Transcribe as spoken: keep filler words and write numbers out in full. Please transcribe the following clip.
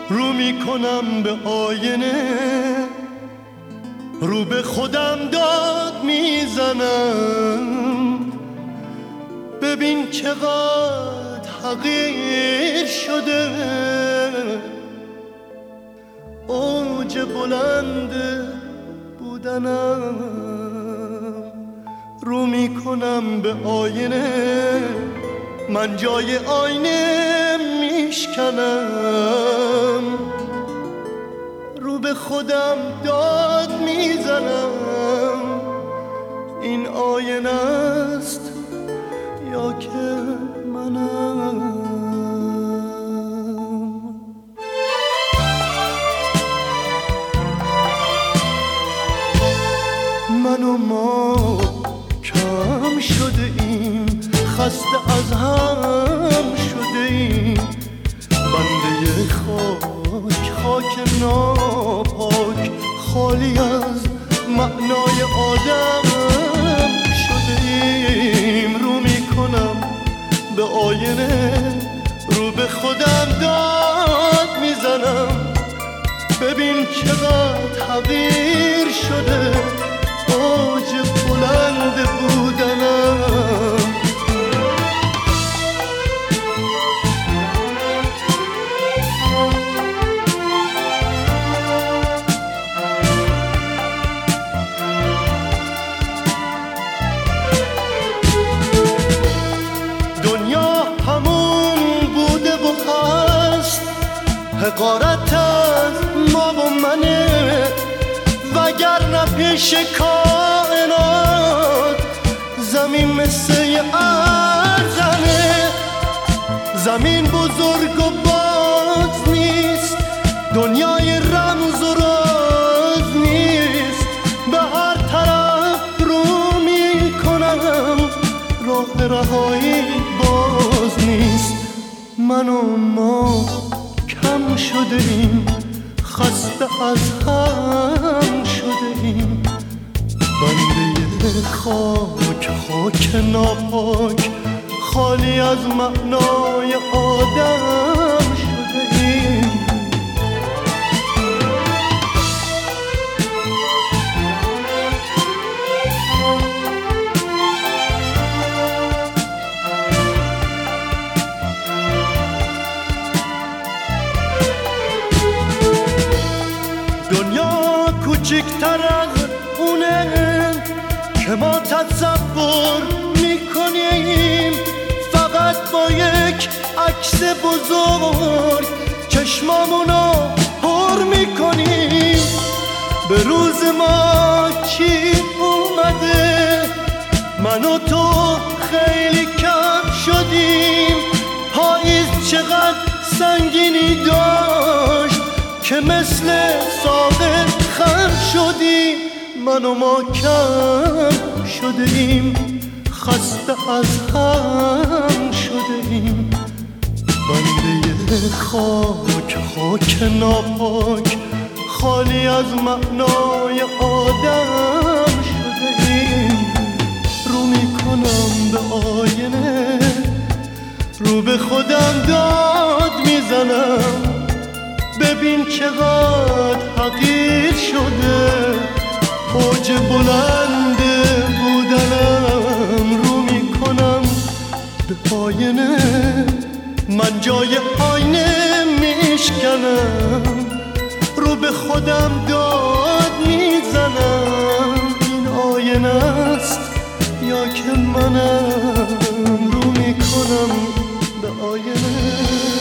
رو میکنم به آینه، رو به خودم داد میزنم. ببین چقدر حقیر شده، اوج بلند بودنم. رو میکنم به آینه، من جای آینه میشکنم. رو به خودم داد میزنم. این آینه است یا که منم؟ من و ما کم شده ایم، خسته از هم شده ایم. بنده خاک، خاک ناپاک، خالی از معنای آدم شده ایم. رو میکنم به آینه، رو به خودم داد میزنم. ببین چقدر حقیر شده، اوج بلند بودنم. دنیا همون بوده و هست، حقارت از ما و منه. وگرنه پیش کائنات زمین مثل یه ارزنه. زمین بزرگ و باز نیست، دنیای رمز و راز نیست. به هر طرف رو میکنم، راه رهایی باز نیست. من و ما کم شده ایم، خسته از هم شده ایم. بنده خاک، خاک ناپاک، خالی از معنای آدم شده ایم. دنیا کوچکتر از اونه که ما تصور میکنیم. فقط با یک عکس بزرگ چشمامونو پر میکنیم. به روز ما چی اومده؟ من و تو خیلی کم شدیم. پاییز چقدر سنگینی داشت که مثل ساقه خم شدیم. من و ما کم شده ایم، خسته از هم شده ایم. بنده خاک، خاک ناپاک، خالی از معنای آدم شده ایم. رو میکنم به آینه، رو به خودم داد میزنم. ببین چقدر حقیر شده، اوج بلند بودنم. رو میکنم به آینه، من جای آینه میشکنم. رو به خودم داد میزنم. این آینه است یا که منم؟ رو میکنم به آینه.